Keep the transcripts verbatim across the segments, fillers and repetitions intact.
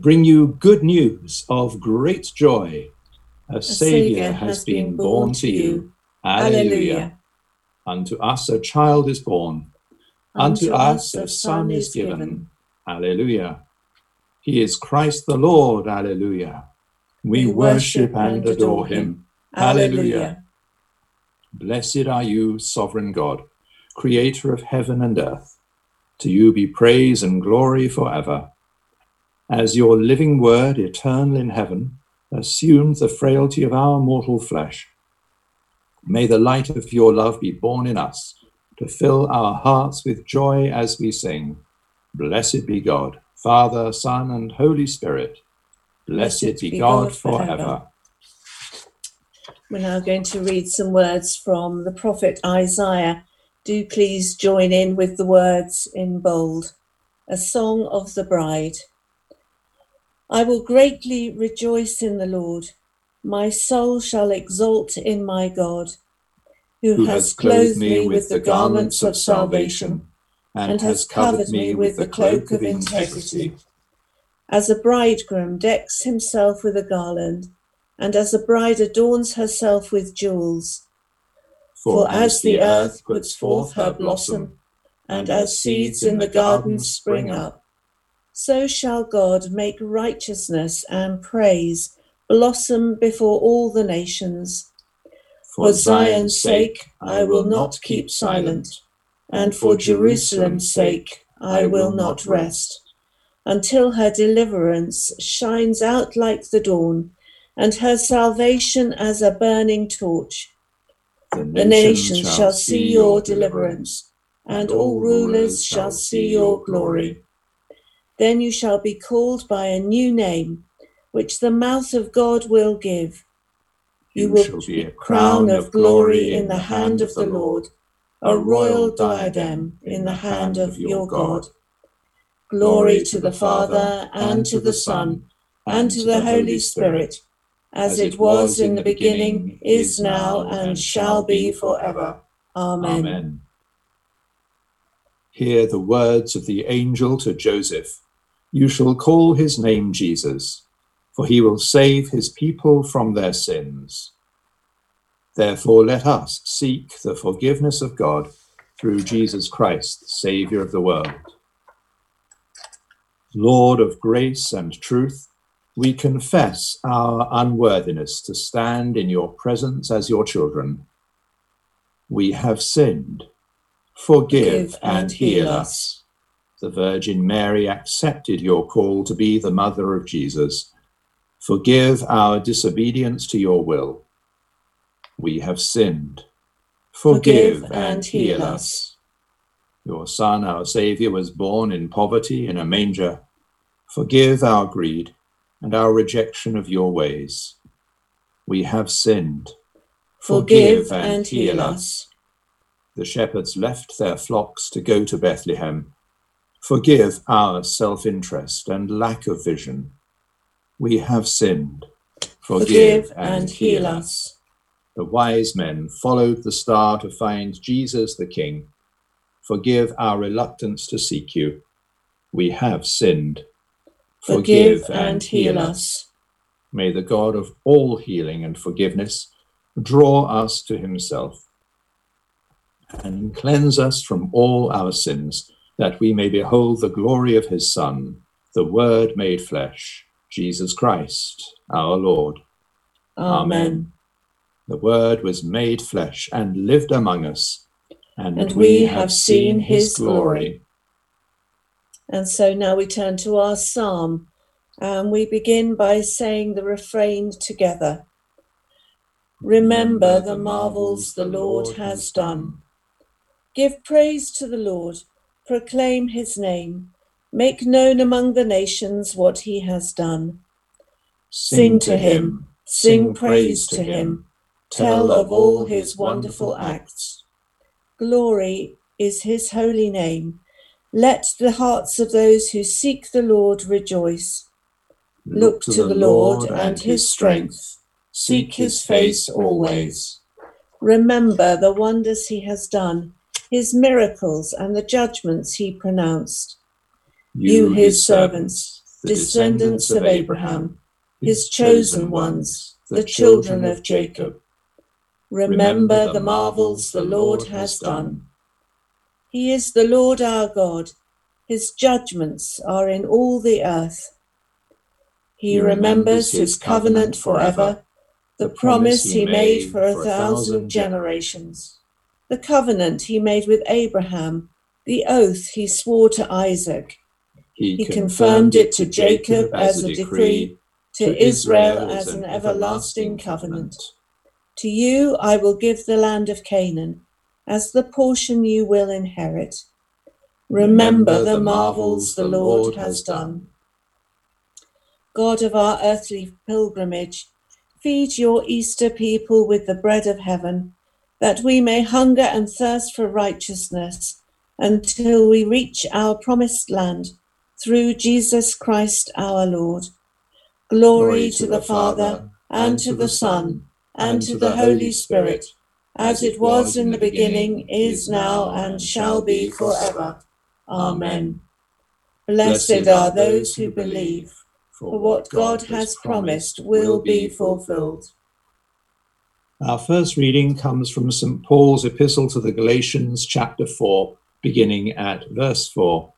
bring you good news of great joy. A, A Saviour Saviour has been born to you. Alleluia. Unto us a child is born. Unto us a son is given. Alleluia. He is Christ the Lord. Alleluia. We worship and adore him. Alleluia. Blessed are you, sovereign God, creator of heaven and earth. To you be praise and glory forever. As your living word, eternal in heaven, assumed the frailty of our mortal flesh, may the light of your love be born in us, to fill our hearts with joy as we sing. Blessed be God, Father, Son, and Holy Spirit. Blessed, Blessed be God, God forever. forever. We're now going to read some words from the prophet Isaiah. Do please join in with the words in bold. A song of the bride. I will greatly rejoice in the Lord. My soul shall exult in my God, who, who has clothed me with the garments of salvation and has covered me with the cloak of integrity. As a bridegroom decks himself with a garland, and as a bride adorns herself with jewels. For as the earth puts forth her blossom, and as seeds in the garden spring up, so shall God make righteousness and praise blossom before all the nations. For Zion's sake I will not keep silent, and for Jerusalem's sake I will not rest, until her deliverance shines out like the dawn, and her salvation as a burning torch. The nations, the nations shall see your deliverance, and all rulers shall see your glory. Then you shall be called by a new name, which the mouth of God will give. You, you will be a crown of glory in the hand of the Lord, a royal diadem in the hand of your God. Glory to the Father, and to the Son, and to the Holy Spirit, as it was in the beginning, is now, and shall be forever. Amen. Amen. Hear the words of the angel to Joseph. You shall call his name Jesus, for he will save his people from their sins. Therefore let us seek the forgiveness of God through Jesus Christ, Saviour of the world. Lord of grace and truth, we confess our unworthiness to stand in your presence as your children. We have sinned. Forgive, Forgive and, and heal us. us. The Virgin Mary accepted your call to be the mother of Jesus. Forgive our disobedience to your will. We have sinned. Forgive, Forgive and, and heal us. Your Son, our Saviour, was born in poverty in a manger. Forgive our greed and our rejection of your ways. We have sinned. Forgive, Forgive and, and heal us. The shepherds left their flocks to go to Bethlehem. Forgive our self-interest and lack of vision. We have sinned. Forgive, Forgive and, and heal us. The wise men followed the star to find Jesus the King. Forgive our reluctance to seek you. We have sinned. Forgive, Forgive and, and heal us. May the God of all healing and forgiveness draw us to himself and cleanse us from all our sins, that we may behold the glory of his Son, the Word made flesh, Jesus Christ, our Lord. Amen. Amen. The Word was made flesh and lived among us, and, and we have seen his glory. And so now we turn to our psalm, and we begin by saying the refrain together. Remember the marvels the Lord has done. Give praise to the Lord, proclaim his name, make known among the nations what he has done. Sing to him, sing praise to him, tell of all his wonderful acts. Glory is his holy name. Let the hearts of those who seek the Lord rejoice. Look to the Lord and his strength. Seek his face always. Remember the wonders he has done, his miracles and the judgments he pronounced. You, his servants, the descendants of Abraham, his chosen ones, the children of Jacob. Remember the marvels the Lord has done. He is the Lord our God. His judgments are in all the earth. He remembers his covenant forever, the promise he made for a thousand generations. The covenant he made with Abraham, the oath he swore to Isaac. He confirmed it to Jacob as a decree, to Israel as an everlasting covenant. To you I will give the land of Canaan, as the portion you will inherit. Remember the marvels the Lord has done. God of our earthly pilgrimage, feed your Easter people with the bread of heaven, that we may hunger and thirst for righteousness until we reach our promised land, through Jesus Christ our Lord. Glory to the Father, and to the Son, and to the Holy Spirit, as it was in the beginning, is now, and shall be forever. Amen. Blessed are those who believe, for what God has promised will be fulfilled. Our first reading comes from Saint Paul's epistle to the Galatians, chapter four, beginning at verse four.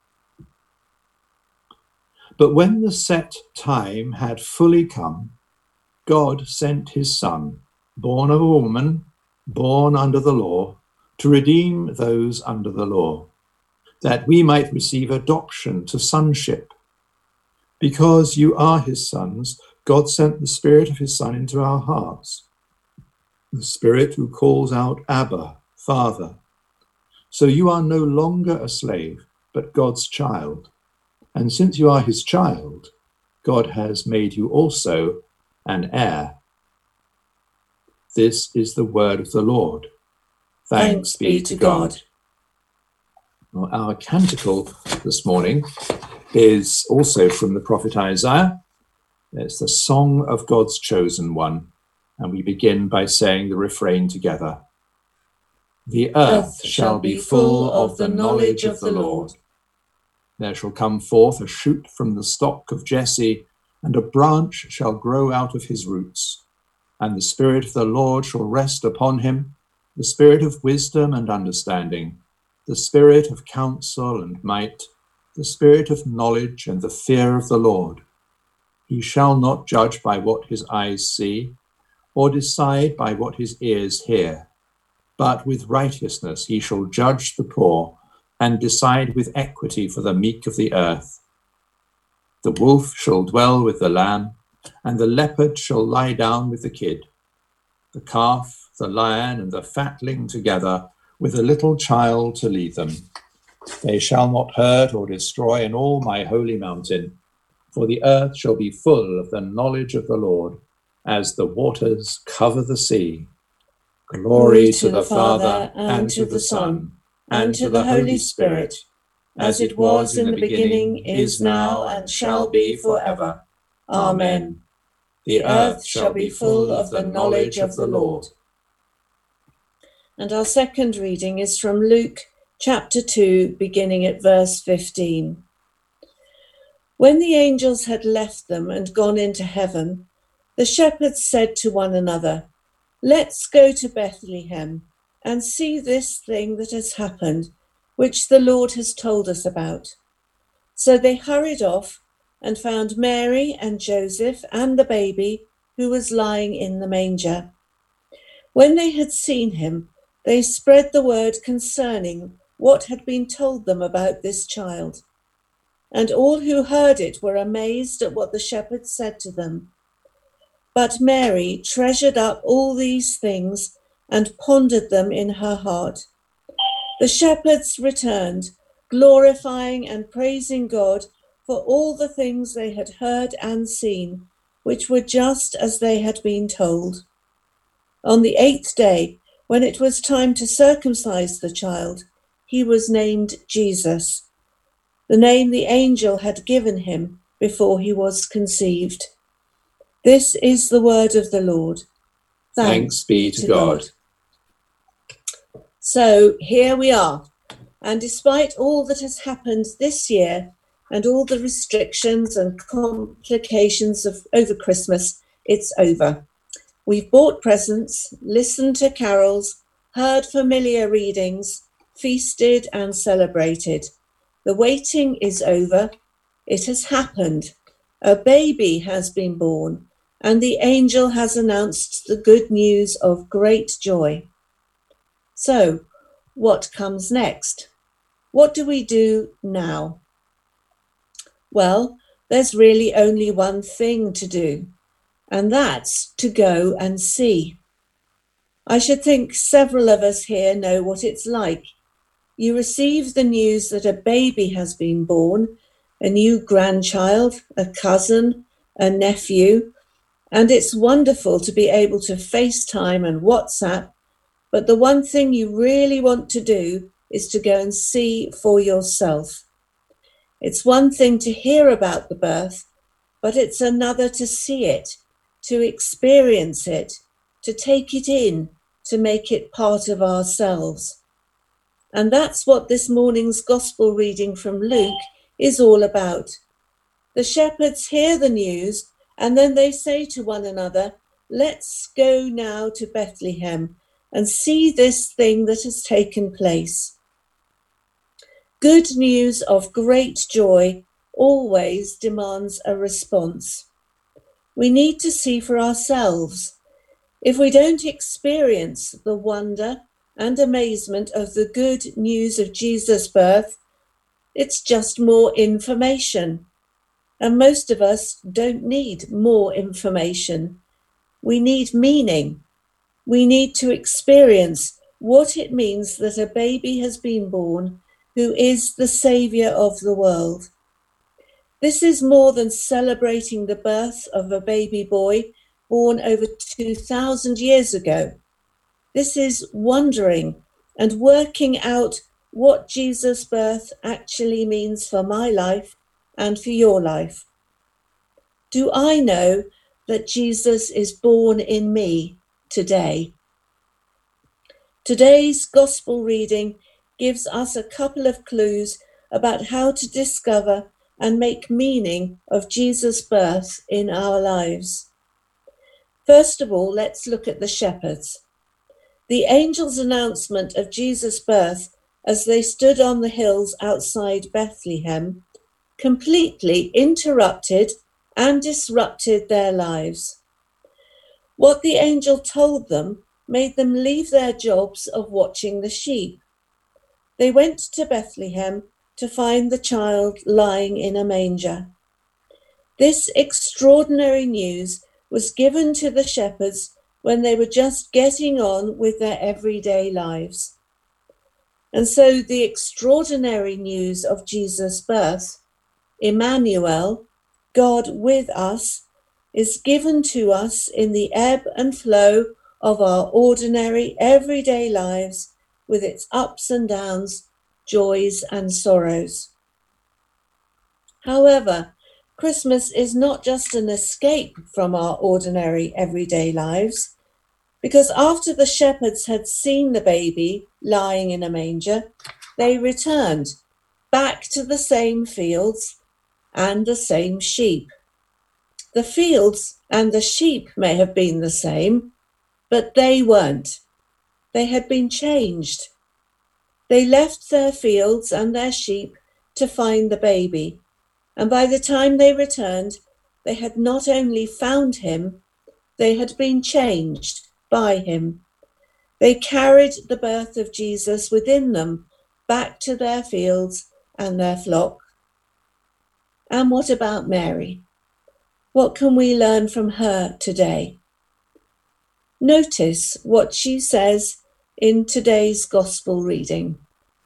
But when the set time had fully come, God sent his Son, born of a woman, born under the law, to redeem those under the law, that we might receive adoption to sonship. Because you are his sons, God sent the Spirit of his Son into our hearts, the Spirit who calls out, Abba, Father. So you are no longer a slave, but God's child. And since you are his child, God has made you also an heir. This is the word of the Lord. Thanks, Thanks be to God. God. Well, our canticle this morning is also from the prophet Isaiah. It's the song of God's chosen one. And we begin by saying the refrain together. The earth shall be full of the knowledge of the Lord. There shall come forth a shoot from the stock of Jesse, and a branch shall grow out of his roots. And the Spirit of the Lord shall rest upon him, the Spirit of wisdom and understanding, the Spirit of counsel and might, the Spirit of knowledge and the fear of the Lord. He shall not judge by what his eyes see, or decide by what his ears hear, but with righteousness he shall judge the poor, and decide with equity for the meek of the earth. The wolf shall dwell with the lamb, and the leopard shall lie down with the kid. The calf, the lion, and the fatling together, with a little child to lead them. They shall not hurt or destroy in all my holy mountain, for the earth shall be full of the knowledge of the Lord, as the waters cover the sea. Glory, Glory to, to the Father, and, and to the Son, and to the Holy Spirit, as it was in the beginning, is now, and shall be forever. Amen. The earth shall be full of the knowledge of the Lord. And our second reading is from Luke chapter two, beginning at verse fifteen. When the angels had left them and gone into heaven, the shepherds said to one another, Let's go to Bethlehem and see this thing that has happened, which the Lord has told us about. So they hurried off and found Mary and Joseph and the baby who was lying in the manger. When they had seen him, they spread the word concerning what had been told them about this child. And all who heard it were amazed at what the shepherds said to them. But Mary treasured up all these things and pondered them in her heart. The shepherds returned, glorifying and praising God for all the things they had heard and seen, which were just as they had been told. On the eighth day, when it was time to circumcise the child, he was named Jesus, the name the angel had given him before he was conceived. This is the word of the Lord. Thanks, Thanks be to God. God. So here we are. And despite all that has happened this year, and all the restrictions and complications of over Christmas, it's over. We've bought presents, listened to carols, heard familiar readings, feasted and celebrated. The waiting is over. It has happened. A baby has been born, and the angel has announced the good news of great joy. So, what comes next? What do we do now? Well, there's really only one thing to do, and that's to go and see. I should think several of us here know what it's like. You receive the news that a baby has been born, a new grandchild, a cousin, a nephew, and it's wonderful to be able to FaceTime and WhatsApp, but the one thing you really want to do is to go and see for yourself. It's one thing to hear about the birth, but it's another to see it, to experience it, to take it in, to make it part of ourselves. And that's what this morning's gospel reading from Luke is all about. The shepherds hear the news, and then they say to one another, let's go now to Bethlehem and see this thing that has taken place. Good news of great joy always demands a response. We need to see for ourselves. If we don't experience the wonder and amazement of the good news of Jesus' birth, it's just more information. And most of us don't need more information. We need meaning. We need to experience what it means that a baby has been born who is the Saviour of the world. This is more than celebrating the birth of a baby boy born over two thousand years ago. This is wondering and working out what Jesus' birth actually means for my life and for your life. Do I know that Jesus is born in me today? Today's gospel reading gives us a couple of clues about how to discover and make meaning of Jesus' birth in our lives. First of all, let's look at the shepherds. The angel's announcement of Jesus' birth as they stood on the hills outside Bethlehem completely interrupted and disrupted their lives. What the angel told them made them leave their jobs of watching the sheep. They went to Bethlehem to find the child lying in a manger. This extraordinary news was given to the shepherds when they were just getting on with their everyday lives. And so the extraordinary news of Jesus' birth, Emmanuel, God with us, is given to us in the ebb and flow of our ordinary everyday lives with its ups and downs, joys and sorrows. However, Christmas is not just an escape from our ordinary everyday lives, because after the shepherds had seen the baby lying in a manger, they returned back to the same fields and the same sheep. The fields and the sheep may have been the same, but they weren't. They had been changed. They left their fields and their sheep to find the baby, and by the time they returned, they had not only found him, they had been changed by him. They carried the birth of Jesus within them back to their fields and their flock. And what about Mary? What can we learn from her today? Notice what she says in today's gospel reading.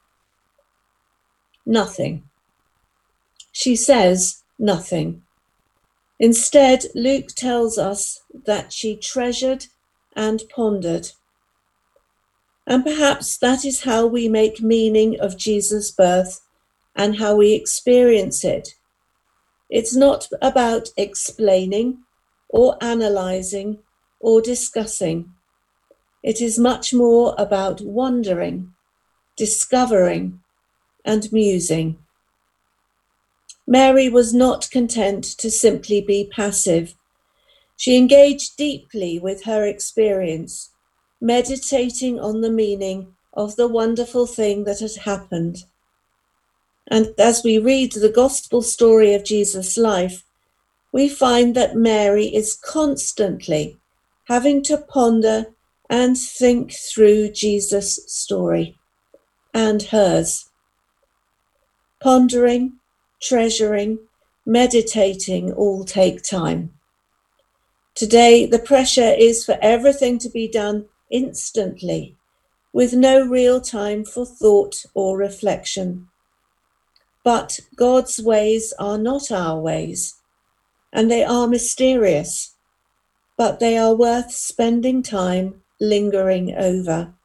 Nothing. She says nothing. Instead, Luke tells us that she treasured and pondered. And perhaps that is how we make meaning of Jesus' birth and how we experience it. It's not about explaining or analysing or discussing. It is much more about wondering, discovering, and musing. Mary was not content to simply be passive. She engaged deeply with her experience, meditating on the meaning of the wonderful thing that had happened. And as we read the gospel story of Jesus' life, we find that Mary is constantly having to ponder and think through Jesus' story and hers. Pondering, treasuring, meditating all take time. Today, the pressure is for everything to be done instantly, with no real time for thought or reflection. But God's ways are not our ways, and they are mysterious, but they are worth spending time lingering over.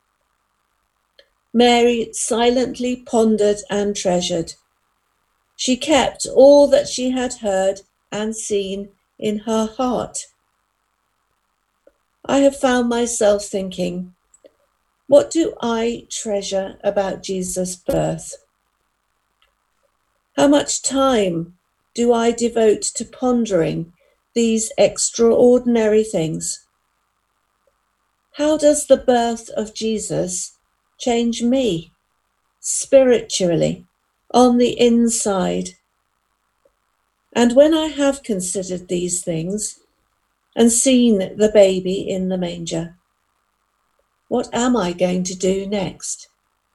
Mary silently pondered and treasured. She kept all that she had heard and seen in her heart. I have found myself thinking, what do I treasure about Jesus' birth? How much time do I devote to pondering these extraordinary things? How does the birth of Jesus change me spiritually on the inside? And when I have considered these things and seen the baby in the manger, what am I going to do next?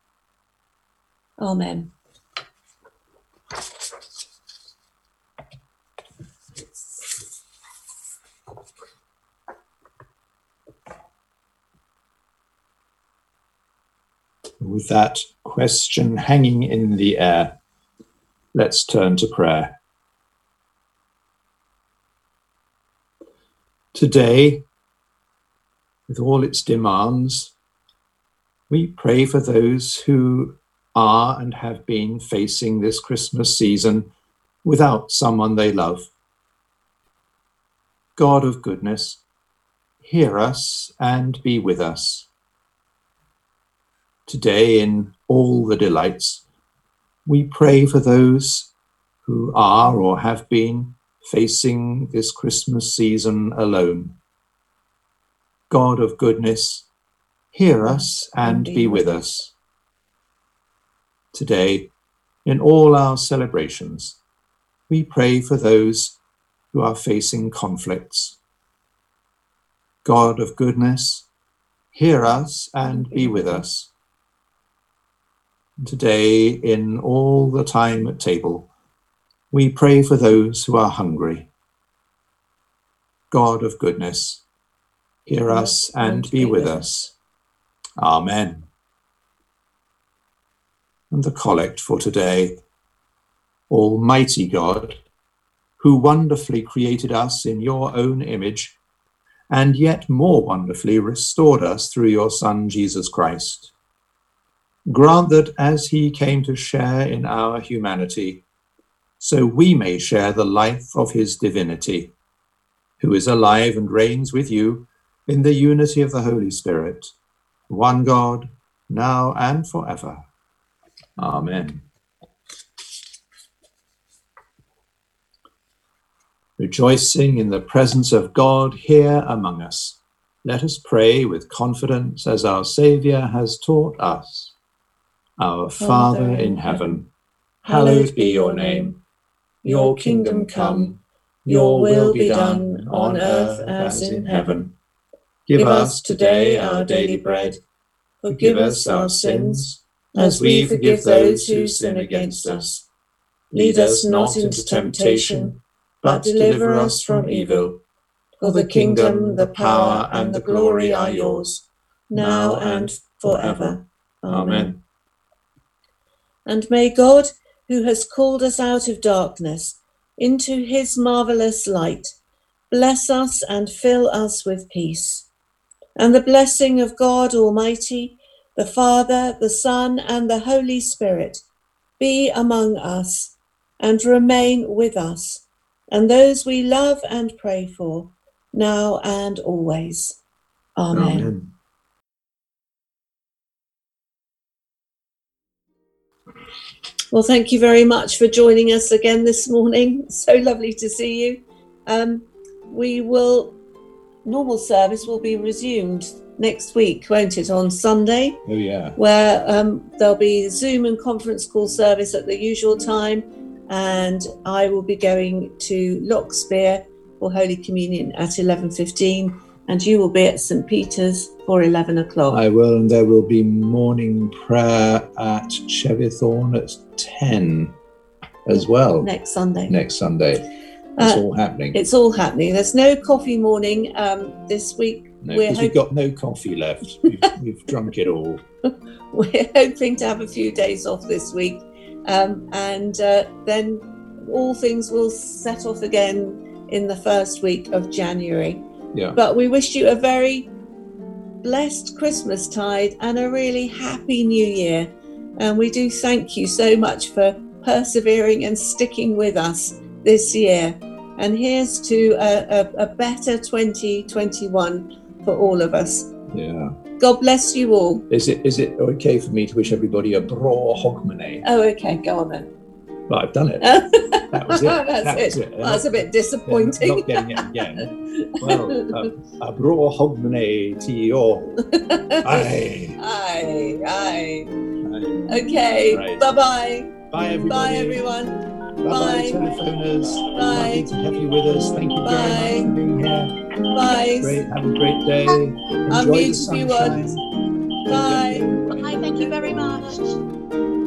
Amen. With that question hanging in the air, let's turn to prayer. Today, with all its demands, we pray for those who are and have been facing this Christmas season without someone they love. God of goodness, hear us and be with us. Today, in all the delights, we pray for those who are or have been facing this Christmas season alone. God of goodness, hear us and be with us. Today, in all our celebrations, we pray for those who are facing conflicts. God of goodness, hear us and be with us. Today, in all the time at table, we pray for those who are hungry. God of goodness, hear us and be with us. Amen. And the collect for today. Almighty God, who wonderfully created us in your own image, and yet more wonderfully restored us through your Son, Jesus Christ, grant that as he came to share in our humanity, so we may share the life of his divinity, who is alive and reigns with you in the unity of the Holy Spirit, one God, now and forever. Amen. Rejoicing in the presence of God here among us, let us pray with confidence as our Saviour has taught us. Our Father in heaven, hallowed be your name. Your kingdom come, your will be done on earth as in heaven. Give us today our daily bread. Forgive us our sins, as we forgive those who sin against us. Lead us not into temptation, but deliver us from evil. For the kingdom, the power, and the glory are yours, now and forever. Amen. And may God, who has called us out of darkness into his marvelous light, bless us and fill us with peace. And the blessing of God Almighty, the Father, the Son, and the Holy Spirit be among us and remain with us, and those we love and pray for, now and always. Amen. Amen. Well, thank you very much for joining us again this morning. So lovely to see you. Um, we will, normal service will be resumed next week, won't it, on Sunday? Oh, yeah. Where um, there'll be Zoom and conference call service at the usual time, and I will be going to Lockspear for Holy Communion at eleven fifteen, and you will be at St Peter's for eleven o'clock. I will, and there will be morning prayer at Cheviot at ten as well. Next Sunday. Next Sunday. It's Uh, all happening. It's all happening. There's no coffee morning um, this week. No, we're because hop- we've got no coffee left. We've, we've drunk it all. We're hoping to have a few days off this week, um, and uh, then all things will set off again in the first week of January. Yeah. But we wish you a very blessed Christmas tide and a really happy New Year. And we do thank you so much for persevering and sticking with us this year. And here's to a, a, a better twenty twenty-one for all of us. Yeah. God bless you all. Is it is it okay for me to wish everybody a bra hogmanay? Oh, okay, go on then. Well, I've done it. That was it. That's that it. was it. Well, that's a bit Yeah, disappointing. not getting it again. Well, uh, a bra hogmanay to you. Aye. Aye, aye. Aye. Okay, Right. bye-bye. Bye, everybody. Bye, everyone. Bye, Bye. telephoners. Bye. Lovely to have you with us. Thank you Bye. very much for being here. Bye. Great. Have a great day. Enjoy Unmute the if you sunshine. want. Bye. Bye, thank you very much.